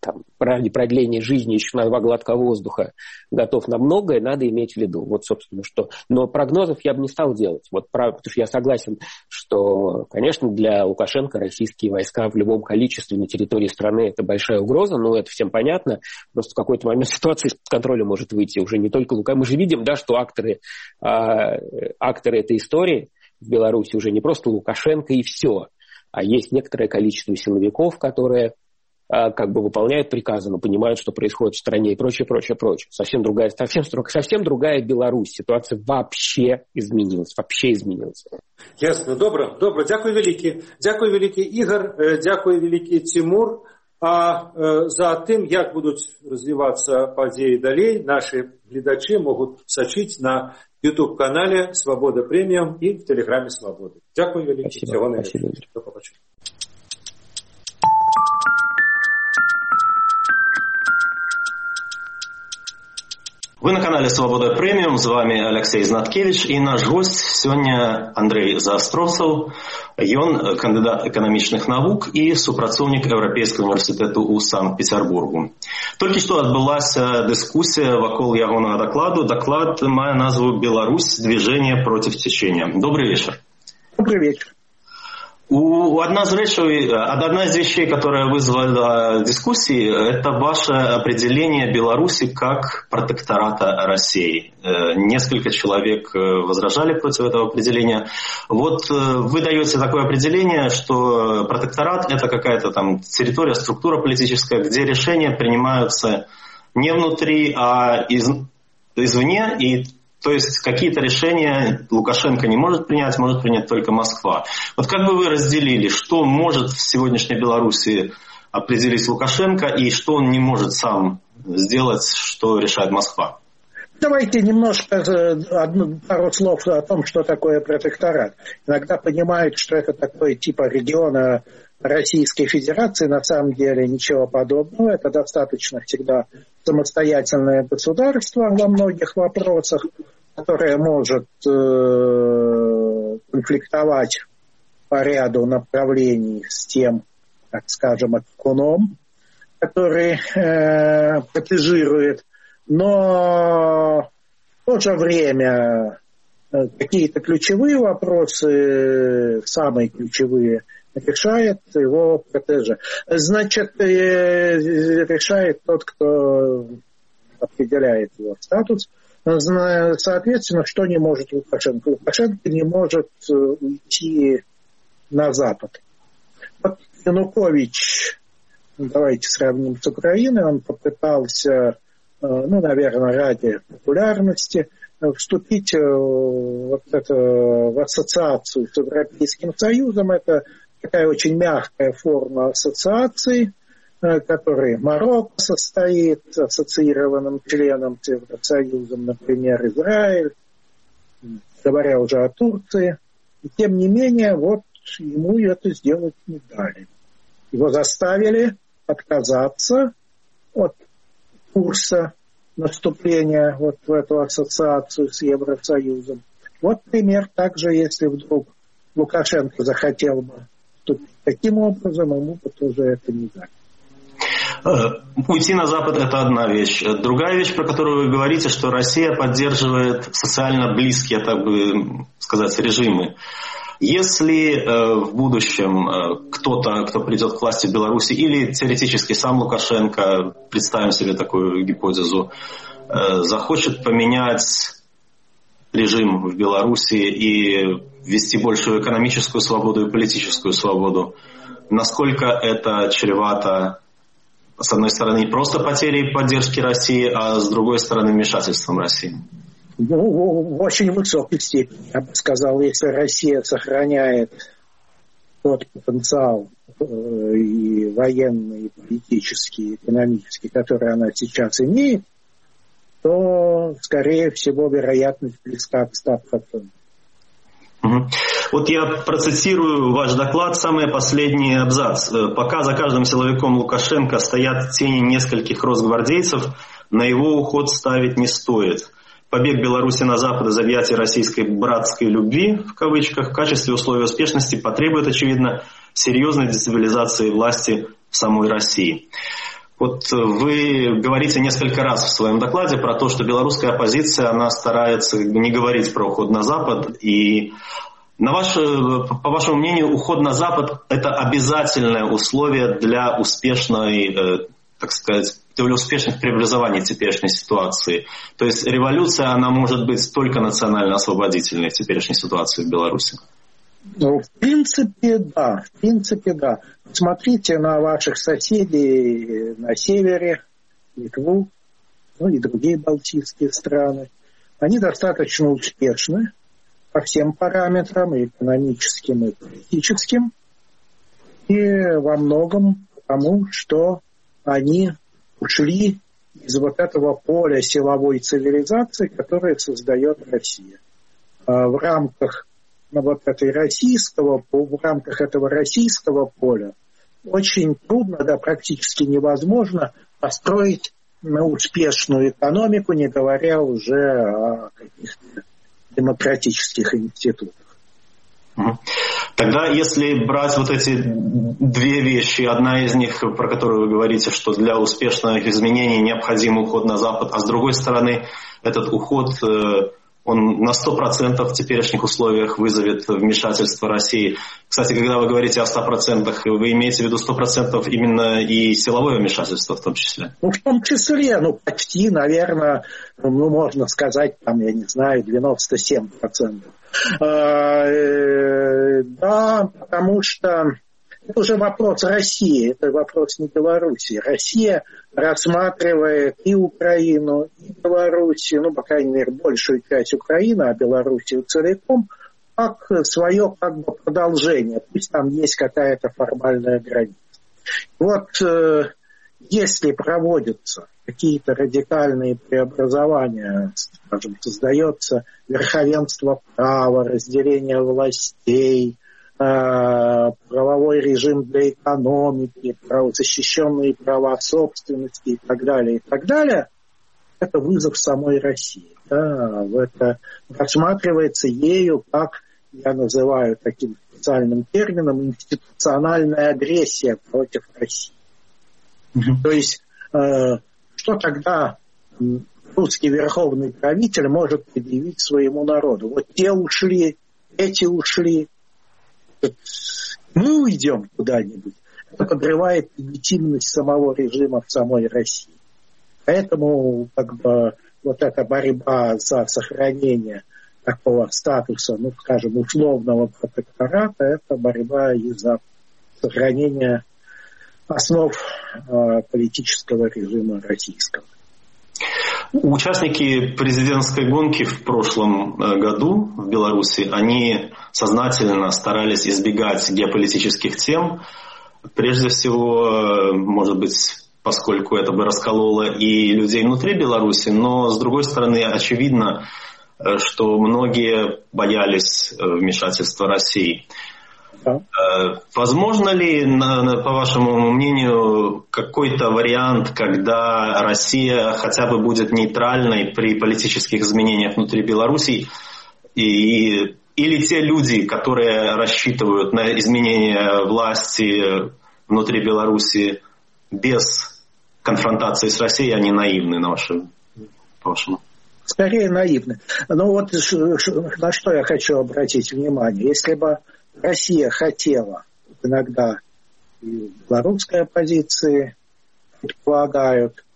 ради продления жизни еще на 2 глотка воздуха готов на многое, надо иметь в виду. Вот, собственно, что. Но прогнозов я бы не стал делать. Потому что я согласен, что, конечно, для Лукашенко российские войска в любом количестве на территории страны это большая угроза, но это всем понятно. Просто в какой-то момент ситуация из-под контроля может выйти уже не только Лукашенко. Мы же видим, да, что акторы этой истории в Беларуси уже не просто Лукашенко и все, а есть некоторое количество силовиков, которые как бы выполняют приказы, но понимают, что происходит в стране и прочее. Совсем другая Беларусь. Ситуация вообще изменилась. Ясно. Добре. Дякую велике, Ігор. Дякую велике, Тимур. А за тим, як будуть розвиватися події далі, наші глядачі можуть сочити на YouTube-каналі «Свобода Преміум» і в Телеграмі «Свобода». Дякую велике. Всього найкращого. До побачення. Вы на канале «Свобода Премиум», с вами Алексей Знаткевич, и наш гость сегодня Андрей Заостровцев, ён кандидат экономічных навук и супрацоўнік Европейского университета у Санкт-Петербургу. Только что отбылась дискуссия вокруг ягонага докладу. Доклад мае назву «Беларусь. Движение против течения». Добрый вечер. Добрый вечер. Одна из вещей, которая вызвала дискуссии, это ваше определение Беларуси как протектората России. Несколько человек возражали против этого определения. Вот вы даете такое определение, что протекторат – это какая-то там территория, структура политическая, где решения принимаются не внутри, а извне, и то есть какие-то решения Лукашенко не может принять только Москва. Вот как бы вы разделили, что может в сегодняшней Беларуси определить Лукашенко и что он не может сам сделать, что решает Москва? Давайте немножко пару слов о том, что такое протекторат. Иногда понимают, что это такое типа региона Российской Федерации. На самом деле ничего подобного. Это достаточно всегда самостоятельное государство во многих вопросах, которое может конфликтовать по ряду направлений с тем, так скажем, опекуном, который протежирует. Но в то же время какие-то ключевые вопросы, самые ключевые, решает его протеже. Значит, решает тот, кто определяет его статус. Соответственно, что не может Лукашенко? Лукашенко не может уйти на Запад. Вот Янукович, давайте сравним с Украиной, он попытался, наверное, ради популярности, вступить в ассоциацию с Европейским Союзом. Это такая очень мягкая форма ассоциации, которой Марокко состоит ассоциированным членом с Евросоюзом, например, Израиль, говоря уже о Турции. И тем не менее, вот ему это сделать не дали. Его заставили отказаться от курса наступления вот в эту ассоциацию с Евросоюзом. Вот пример также, если вдруг Лукашенко захотел бы вступить таким образом, ему бы тоже это не дали. Уйти на Запад – это одна вещь. Другая вещь, про которую вы говорите, что Россия поддерживает социально близкие, так бы сказать, режимы. Если в будущем кто-то, кто придет к власти в Беларуси, или теоретически сам Лукашенко, представим себе такую гипотезу, захочет поменять режим в Беларуси и ввести большую экономическую свободу и политическую свободу, насколько это чревато, с одной стороны, не просто потерей поддержки России, а с другой стороны, вмешательством России? В очень высокой степени, я бы сказал, если Россия сохраняет тот потенциал и военный, и политический, и экономический, который она сейчас имеет, то, скорее всего, вероятность близка к 100%. Вот я процитирую ваш доклад, самый последний абзац. «Пока за каждым силовиком Лукашенко стоят тени нескольких росгвардейцев, на его уход ставить не стоит. Побег Беларуси на Запад из объятий российской братской любви, в кавычках, в качестве условия успешности потребует, очевидно, серьезной дестабилизации власти в самой России». Вот вы говорите несколько раз в своем докладе про то, что белорусская оппозиция, она старается не говорить про уход на Запад. И по вашему мнению, уход на Запад – это обязательное условие для успешной, так сказать, для успешных преобразований теперешней ситуации. То есть революция, она может быть только национально-освободительной в теперешней ситуации в Беларуси. Ну, в принципе, да. Смотрите на ваших соседей на севере, Литву, и другие балтийские страны. Они достаточно успешны по всем параметрам, и экономическим, и политическим. И во многом потому, что они ушли из вот этого поля силовой цивилизации, которое создает Россия. В рамках этого российского поля очень трудно, да практически невозможно построить успешную экономику, не говоря уже о каких-то демократических институтах. Тогда, если брать вот эти две вещи, одна из них, про которую вы говорите, что для успешных изменений необходим уход на Запад, а с другой стороны, этот уход, он на 100% в теперешних условиях вызовет вмешательство России. Кстати, когда вы говорите о 100%, вы имеете в виду 100% именно и силовое вмешательство в том числе? В том числе, почти, наверное, можно сказать, 97%. Да, потому что это уже вопрос России, это вопрос не Беларуси. Россия рассматривает и Украину, и Белоруссию, по крайней мере, большую часть Украины, а Белоруссию целиком, как свое продолжение. Пусть там есть какая-то формальная граница. Вот если проводятся какие-то радикальные преобразования, скажем, создается верховенство права, разделение властей, правовой режим для экономики, защищенные права собственности и так далее, это вызов самой России. Да, это рассматривается ею как, я называю таким специальным термином, институциональная агрессия против России. То есть, что тогда русский верховный правитель может предъявить своему народу? Вот те ушли, эти ушли, мы уйдем куда-нибудь. Это подрывает легитимность самого режима в самой России. Поэтому вот эта борьба за сохранение такого статуса, скажем, условного протектората, это борьба и за сохранение основ политического режима российского. Участники президентской гонки в прошлом году в Беларуси, они сознательно старались избегать геополитических тем. Прежде всего, может быть, поскольку это бы раскололо и людей внутри Беларуси, но, с другой стороны, очевидно, что многие боялись вмешательства России. Возможно ли, по вашему мнению, какой-то вариант, когда Россия хотя бы будет нейтральной при политических изменениях внутри Беларуси, или те люди, которые рассчитывают на изменение власти внутри Беларуси без конфронтации с Россией, они наивны, по вашему? Скорее наивны. Но вот на что я хочу обратить внимание. Если бы Россия хотела, иногда и белорусской оппозиции предполагают,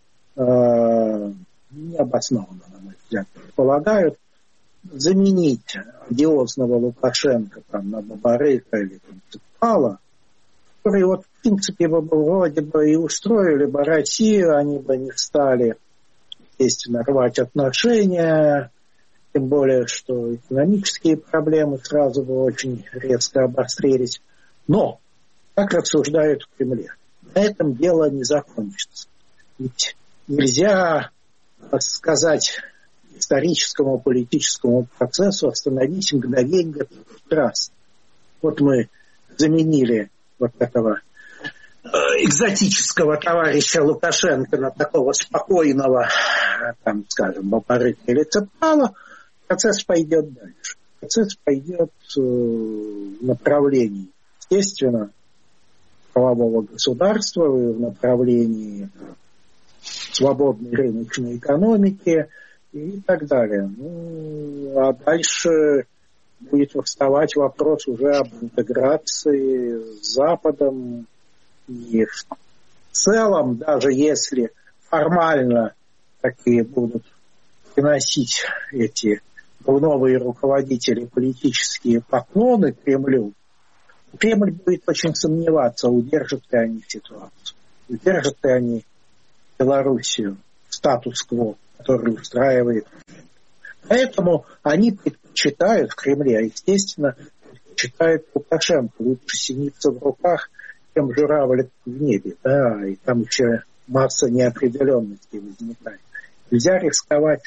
необоснованно, на мой взгляд, предполагают заменить одиозного Лукашенко на Бабарыка или Цепкала, которые в принципе вроде бы и устроили бы Россию, они бы не стали, естественно, рвать отношения, тем более, что экономические проблемы сразу бы очень резко обострились. Но, как рассуждают в Кремле, на этом дело не закончится. Ведь нельзя сказать историческому политическому процессу остановить мгновенье прекрасно. Вот мы заменили вот этого экзотического товарища Лукашенко на такого спокойного, скажем, Бабарыка или Цепкала, процесс пойдет дальше. Процесс пойдет в направлении, естественно, правового государства, в направлении свободной рыночной экономики и так далее. Ну, а дальше будет вставать вопрос уже об интеграции с Западом. И в целом, даже если формально такие будут приносить эти новые руководители политические поклоны Кремлю, Кремль будет очень сомневаться, удержат ли они ситуацию, удержат ли они Белоруссию в статус-кво, который устраивает. Поэтому они предпочитают в Кремле, естественно, предпочитают Лукашенко. Лучше синица в руках, чем журавлик в небе. Да, и там еще масса неопределенностей возникает. Нельзя рисковать.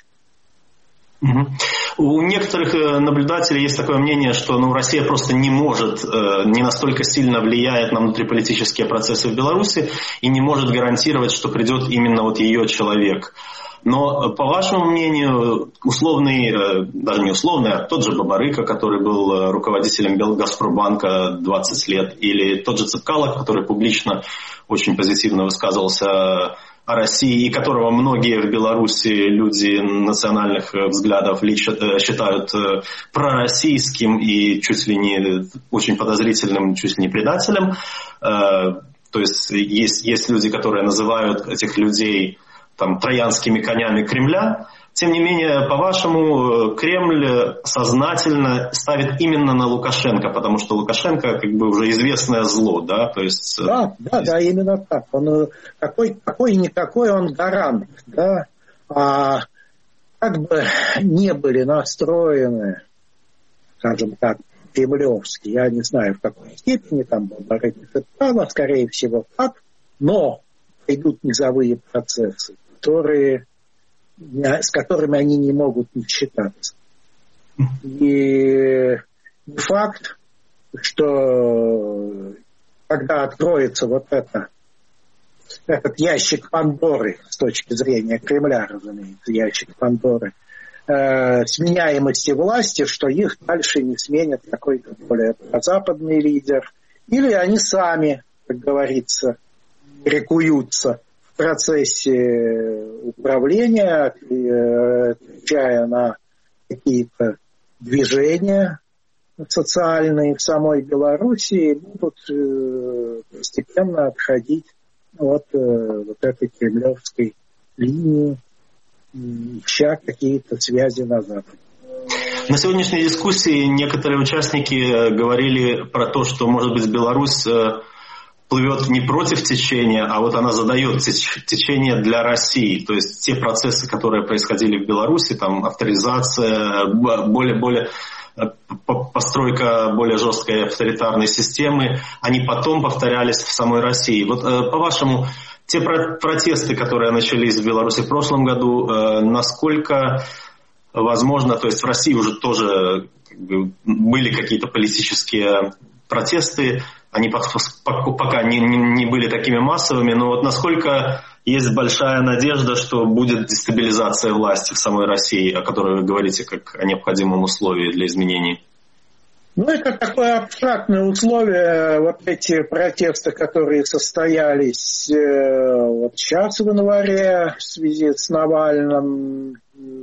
У некоторых наблюдателей есть такое мнение, что Россия просто не может, не настолько сильно влияет на внутриполитические процессы в Беларуси и не может гарантировать, что придет именно вот ее человек. Но, по вашему мнению, условный, даже не условный, а тот же Бабарыка, который был руководителем Газпромбанка 20 лет, или тот же Цепкало, который публично очень позитивно высказывался о России, и которого многие в Беларуси люди национальных взглядов считают пророссийским и чуть ли не очень подозрительным, чуть ли не предателем. То есть люди, которые называют этих людей там троянскими конями Кремля. Тем не менее, по-вашему, Кремль сознательно ставит именно на Лукашенко, потому что Лукашенко как бы уже известное зло, да? То есть, да, именно так. Он какой-никакой он гарант, да? А как бы не были настроены, скажем так, кремлевские, я не знаю, в какой степени там было, скорее всего, так, но идут низовые процессы, с которыми они не могут не считаться. И факт, что когда откроется вот этот ящик Пандоры, с точки зрения Кремля, разумеется, ящик Пандоры, сменяемости власти, что их дальше не сменит какой-то более западный лидер, или они сами, как говорится, рекуются в процессе управления, отвечая на какие-то движения социальные в самой Белоруссии, будут постепенно отходить от вот этой кремлевской линии, ища какие-то связи на Западе. На сегодняшней дискуссии некоторые участники говорили про то, что, может быть, Беларусь плывет не против течения, а вот она задает течение для России. То есть те процессы, которые происходили в Беларуси, там авторизация, более постройка более жесткой авторитарной системы, они потом повторялись в самой России. Вот по-вашему, те протесты, которые начались в Беларуси в прошлом году, насколько возможно, то есть в России уже тоже были какие-то политические протесты, они пока не были такими массовыми, но вот насколько есть большая надежда, что будет дестабилизация власти в самой России, о которой вы говорите как о необходимом условии для изменений? Ну, это такое абстрактное условие, вот эти протесты, которые состоялись вот сейчас в январе в связи с Навальным,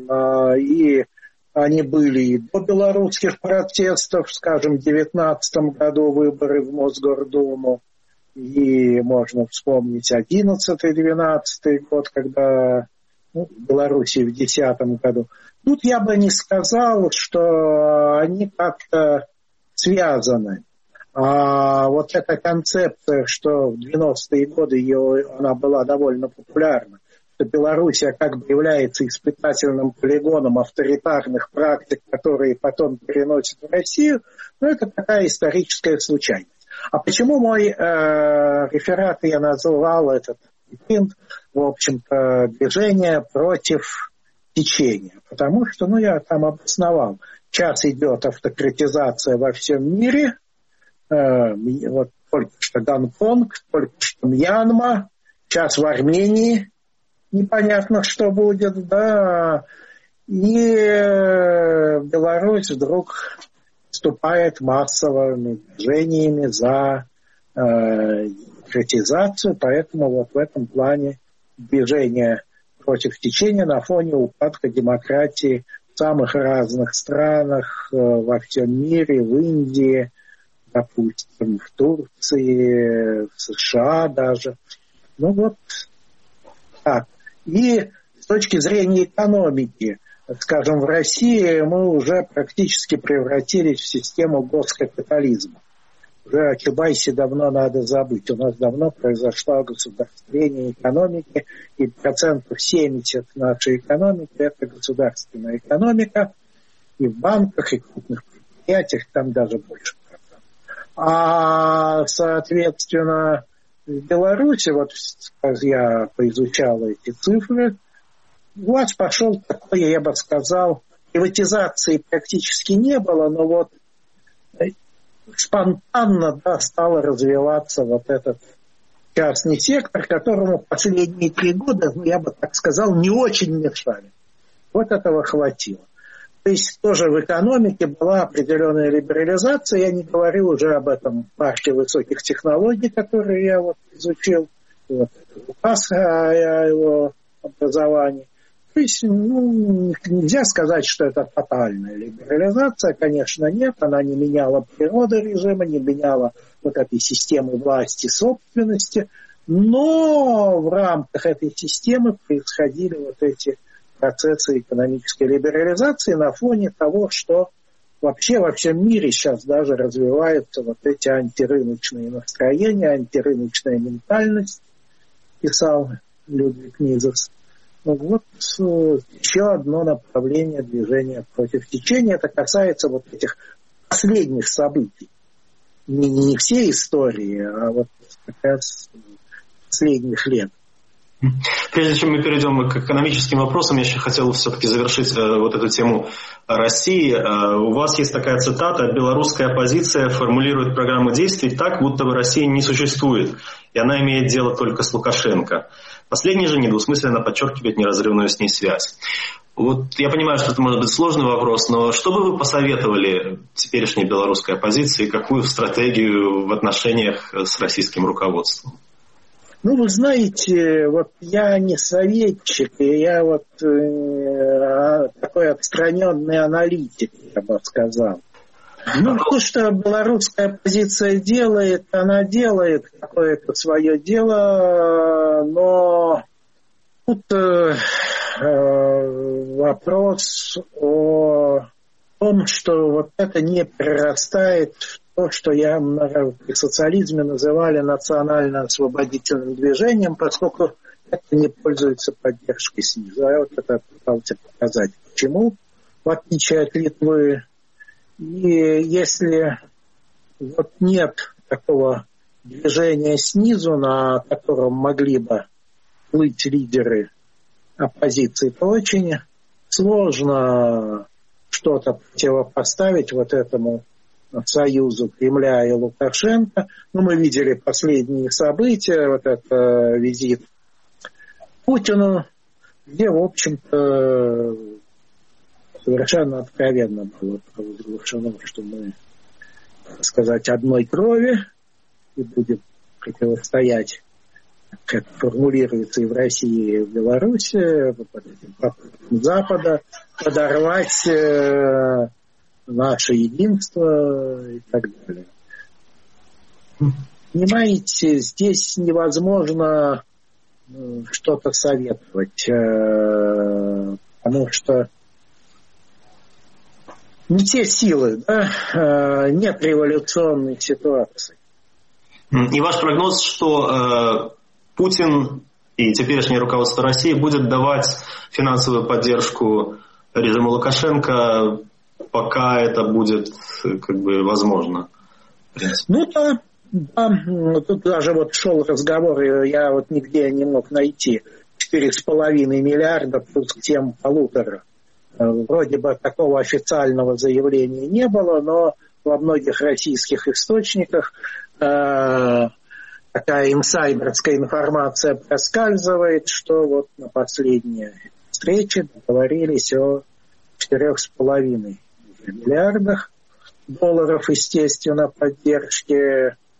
и они были и до белорусских протестов, скажем, в 2019 году выборы в Мосгордуму, и можно вспомнить 2011-2012 год, когда в Беларуси в 2010 году. Тут я бы не сказал, что они как-то связаны. А вот эта концепция, что в 90-е годы она была довольно популярна, что Белоруссия как бы является испытательным полигоном авторитарных практик, которые потом переносят в Россию, это такая историческая случайность. А почему мой реферат я назвал этот митинг, в общем-то, движение против течения? Потому что, я там обосновал, сейчас идет автократизация во всем мире, вот только что Гонконг, только что Мьянма, сейчас в Армении непонятно, что будет, да, и Беларусь вдруг вступает массовыми движениями за демократизацию, поэтому вот в этом плане движение против течения на фоне упадка демократии в самых разных странах, во всем мире, в Индии, допустим, в Турции, в США даже. Ну вот так. И с точки зрения экономики, скажем, в России мы уже практически превратились в систему госкапитализма. Уже о Чубайсе давно надо забыть. У нас давно произошло государствление экономики, и 70% нашей экономики – это государственная экономика. И в банках, и в крупных предприятиях там даже больше процентов. А, соответственно, в Беларуси, вот я поизучал эти цифры, у вас пошел такой, я бы сказал, приватизации практически не было, но вот спонтанно стал развиваться вот этот частный сектор, которому последние 3 года, я бы так сказал, не очень мешали. Вот этого хватило. То есть тоже в экономике была определенная либерализация. Я не говорю уже об этом парке высоких технологий, который я вот изучил, вот указ о его образовании. То есть нельзя сказать, что это тотальная либерализация. Конечно, нет. Она не меняла природы режима, не меняла вот этой системы власти, собственности. Но в рамках этой системы происходили вот эти процессы экономической либерализации на фоне того, что вообще во всем мире сейчас даже развиваются вот эти антирыночные настроения, антирыночная ментальность, писал Людвиг Мизес. Вот еще одно направление движения против течения. Это касается вот этих последних событий. Не всей истории, а вот как раз последних лет. Прежде чем мы перейдем к экономическим вопросам, я еще хотел все-таки завершить вот эту тему России. У вас есть такая цитата: «Белорусская оппозиция формулирует программу действий так, будто бы России не существует, и она имеет дело только с Лукашенко. Последний же недвусмысленно подчеркивает неразрывную с ней связь». Вот я понимаю, что это может быть сложный вопрос, но что бы вы посоветовали теперешней белорусской оппозиции, какую стратегию в отношениях с российским руководством? Ну, вы знаете, вот я не советчик, и я вот такой отстраненный аналитик, я бы сказал. Ну, то, что белорусская оппозиция делает, она делает какое-то свое дело, но тут вопрос о том, что вот это не перерастает в то, что при социализме называли национально-освободительным движением, поскольку это не пользуется поддержкой снизу. Я вот это пытался показать. Почему? В отличие от Литвы. И если вот нет такого движения снизу, на котором могли бы плыть лидеры оппозиции, то очень сложно что-то противопоставить вот этому союзу Кремля и Лукашенко. Ну, мы видели последние события, вот это визит к Путину, где, в общем-то, совершенно откровенно было провозглашено, что мы, так сказать, одной крови и будем противостоять, как формулируется и в России, и в Беларуси, Запада, подорвать наше единство и так далее. Понимаете, здесь невозможно что-то советовать, потому что не те силы, да? Нет революционной ситуации. И ваш прогноз, что Путин и теперешнее руководство России будет давать финансовую поддержку режиму Лукашенко, пока это будет как бы возможно? Ну да. Тут даже вот шел разговор, я вот нигде не мог найти 4,5 миллиарда плюс к тем 1,5. Вроде бы такого официального заявления не было, но во многих российских источниках такая инсайдерская информация проскальзывает, что вот на последней встрече договорились о 4,5 миллиардах долларов, естественно, поддержки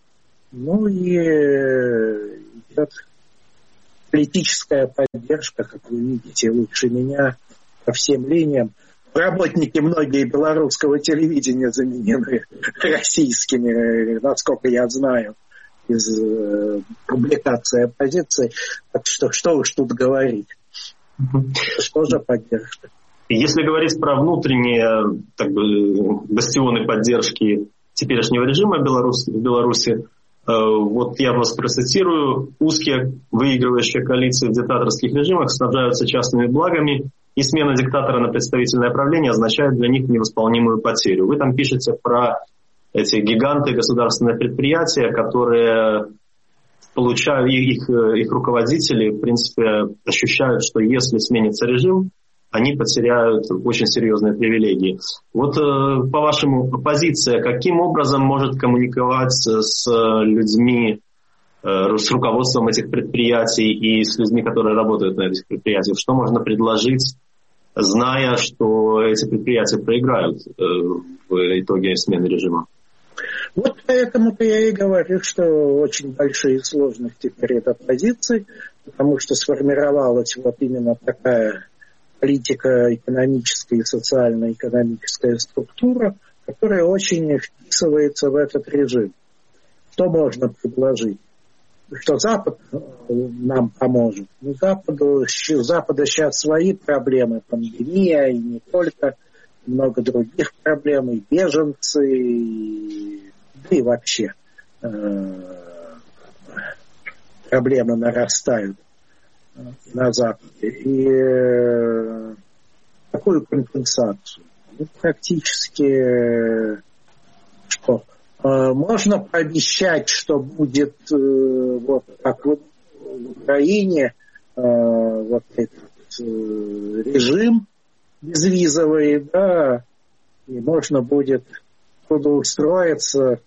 Ну и идет политическая поддержка, как вы видите, лучше меня по всем линиям. Работники многие белорусского телевидения заменены российскими, насколько я знаю, из публикации оппозиции. Так что уж тут говорить. Что же поддержка? Если говорить про внутренние бастионы поддержки теперешнего режима в Беларуси, вот я вас процитирую: узкие выигрывающие коалиции в диктаторских режимах снабжаются частными благами, и смена диктатора на представительное правление означает для них невосполнимую потерю. Вы там пишете про эти гиганты государственные предприятия, которые получают, их руководители, в принципе, ощущают, что если сменится режим, они потеряют очень серьезные привилегии. Вот по-вашему, оппозиция каким образом может коммуниковать с людьми, с руководством этих предприятий и с людьми, которые работают на этих предприятиях? Что можно предложить, зная, что эти предприятия проиграют в итоге смены режима? Вот поэтому-то я и говорю, что очень большие сложности перед оппозицией, потому что сформировалась вот именно такая политика экономическая и социально-экономическая структура, которая очень вписывается в этот режим. Что можно предложить? Что Запад нам поможет? Ну, Запада сейчас свои проблемы, пандемия, и не только, много других проблем, и беженцы, да и вообще проблемы нарастают на Западе. И такую компенсацию. Ну, практически что? Можно пообещать, что будет вот как вот в Украине вот этот режим безвизовый, да, и можно будет трудоустроиться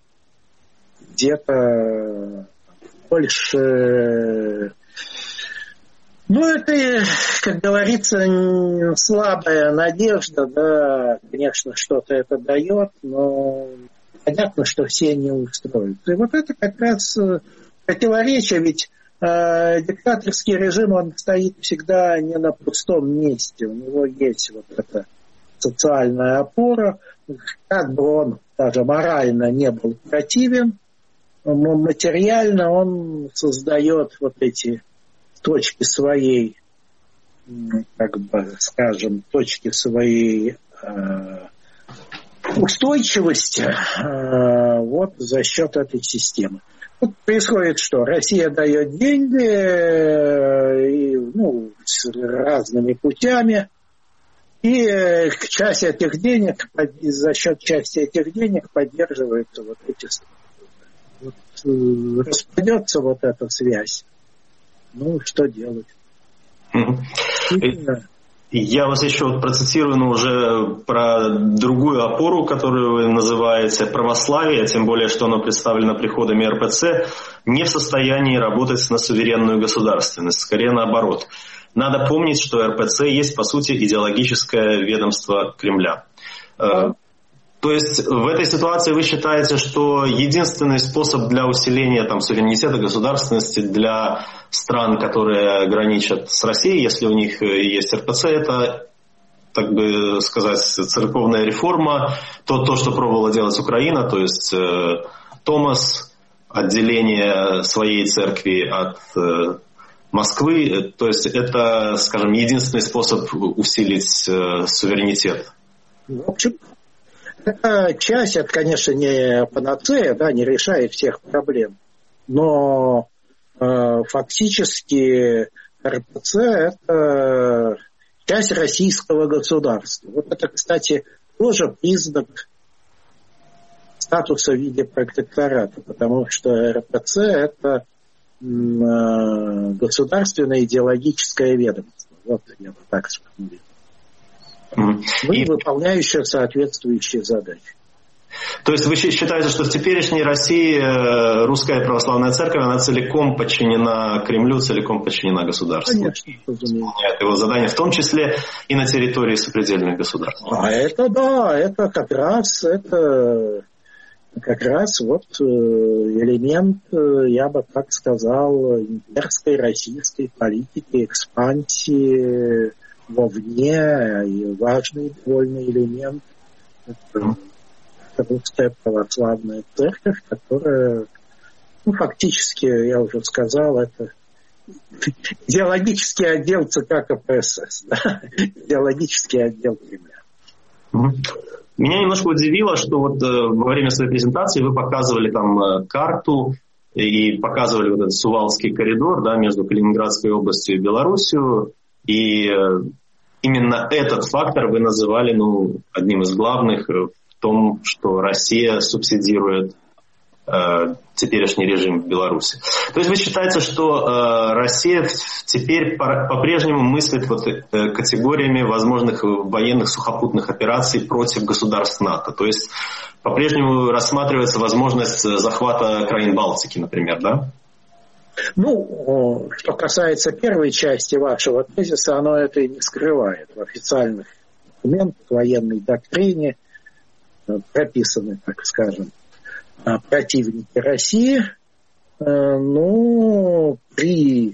где-то больше. Ну, это, как говорится, слабая надежда, да, конечно, что-то это дает, но понятно, что все не устроятся. И вот это как раз противоречие, ведь диктаторский режим, он стоит всегда не на пустом месте, у него есть вот эта социальная опора, как бы он даже морально не был противен, но материально он создает вот эти точки своей, как бы скажем, точки своей устойчивости вот за счет этой системы. Тут происходит что? Россия дает деньги с разными путями, и часть этих денег, за счет части этих денег поддерживаются вот эти структуры. Вот, распадется вот эта связь. Ну, что делать? Я вас еще процитирую, но уже про другую опору, которую вы называете православие, тем более, что оно представлено приходами РПЦ, не в состоянии работать на суверенную государственность, скорее наоборот. Надо помнить, что РПЦ есть, по сути, идеологическое ведомство Кремля. То есть в этой ситуации вы считаете, что единственный способ для усиления суверенитета государственности для стран, которые граничат с Россией, если у них есть РПЦ, это, так бы сказать, церковная реформа, то, что пробовала делать Украина, то есть Томос, отделение своей церкви от Москвы, то есть это, скажем, единственный способ усилить суверенитет. В общем, эта часть, это, конечно, не панацея, да, не решает всех проблем, но фактически РПЦ – это часть российского государства. Вот это, кстати, тоже признак статуса в виде протектората, потому что РПЦ – это государственное идеологическое ведомство. Вот я бы так сформулировал. Выполняющая соответствующие задачи. То есть вы считаете, что в теперешней России Русская Православная Церковь, она целиком подчинена Кремлю, целиком подчинена государству? Конечно, выполняет его задания, в том числе и на территории сопредельных государств. А это да, это как раз это как раз вот элемент, я бы так сказал, имперской российской политики, экспансии вовне, и важный довольно элемент — это русская православная церковь, которая, фактически, я уже сказал, это идеологический отдел ЦК КПСС, да? Идеологический отдел Кремля. Меня немножко удивило, что вот во время своей презентации вы показывали там карту и показывали вот этот Сувалский коридор, да, между Калининградской областью и Белоруссией, и именно этот фактор вы называли, одним из главных в том, что Россия субсидирует теперешний режим в Беларуси. То есть вы считаете, что Россия теперь по-прежнему мыслит вот категориями возможных военных сухопутных операций против государств НАТО? То есть по-прежнему рассматривается возможность захвата краин Балтики, например, да? Что касается первой части вашего тезиса, оно это и не скрывает. В официальных документах, военной доктрине прописаны, так скажем, противники России, при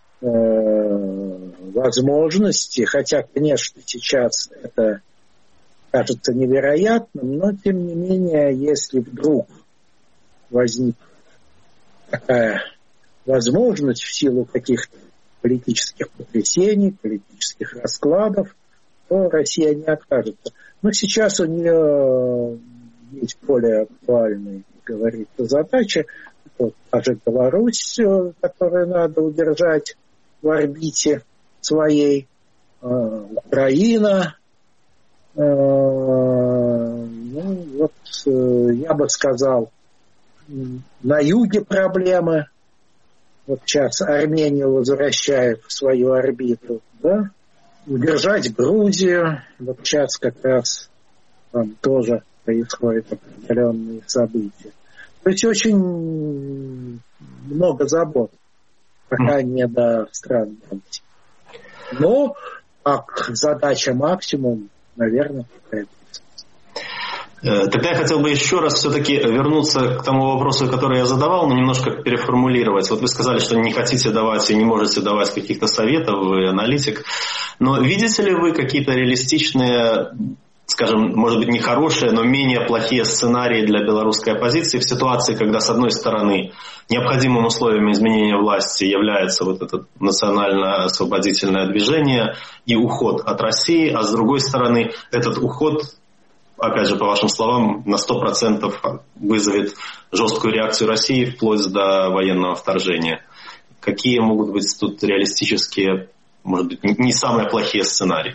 возможности, хотя, конечно, сейчас это кажется невероятным, но, тем не менее, если вдруг возникнет такая возможность в силу каких-то политических потрясений, политических раскладов, то Россия не откажется. Но сейчас у нее есть более актуальные, говорится, задачи. Вот даже Беларусь, которую надо удержать в орбите своей, Украина. Я бы сказал, на юге проблемы. Вот сейчас Армению возвращают в свою орбиту, да? Удержать Грузию. Вот сейчас как раз там тоже происходят определенные события. То есть очень много забот, пока не до стран Балтии. Но как задача максимум, наверное, какая-то. Тогда я хотел бы еще раз все-таки вернуться к тому вопросу, который я задавал, но немножко переформулировать. Вот вы сказали, что не хотите давать и не можете давать каких-то советов, вы аналитик. Но видите ли вы какие-то реалистичные, скажем, может быть, не хорошие, но менее плохие сценарии для белорусской оппозиции в ситуации, когда, с одной стороны, необходимым условием изменения власти является вот это национально-освободительное движение и уход от России, а с другой стороны, этот уход, опять же, по вашим словам, на 100% вызовет жесткую реакцию России вплоть до военного вторжения. Какие могут быть тут реалистические, может быть, не самые плохие сценарии?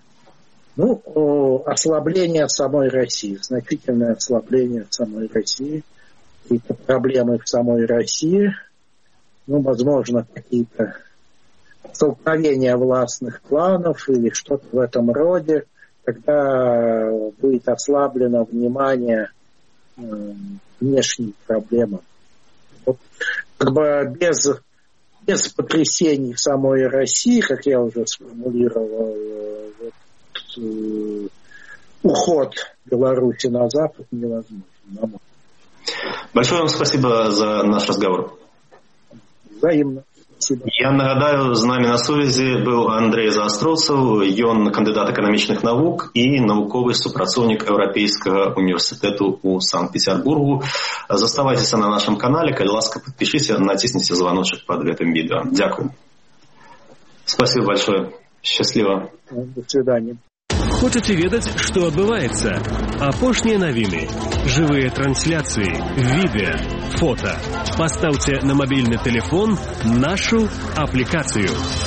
Ослабление самой России, значительное ослабление самой России, какие-то проблемы в самой России, возможно, какие-то столкновения властных кланов или что-то в этом роде, когда будет ослаблено внимание к внешним проблемам. Без потрясений в самой России, как я уже сформулировал, уход Беларуси на Запад невозможен. Большое вам спасибо за наш разговор. Взаимно. Спасибо. Я нагадаю, з нами на сувязі був Андрей Заостровцев, ён кандидат экономічных навук і навуковий супрацовник Европейского университета у Санкт-Петербургу. Заставайтеся на нашем канале, калі ласка, подпишите, натисните звоночек под этим видео. Дякую. Спасибо большое. Счастливо. До свидания. Хочаце ведаць, што адбываецца? Апошнія навіны, жывыя трансляцыі, відэа, фота. Пастаўце на мабільны тэлефон нашу аплікацыю.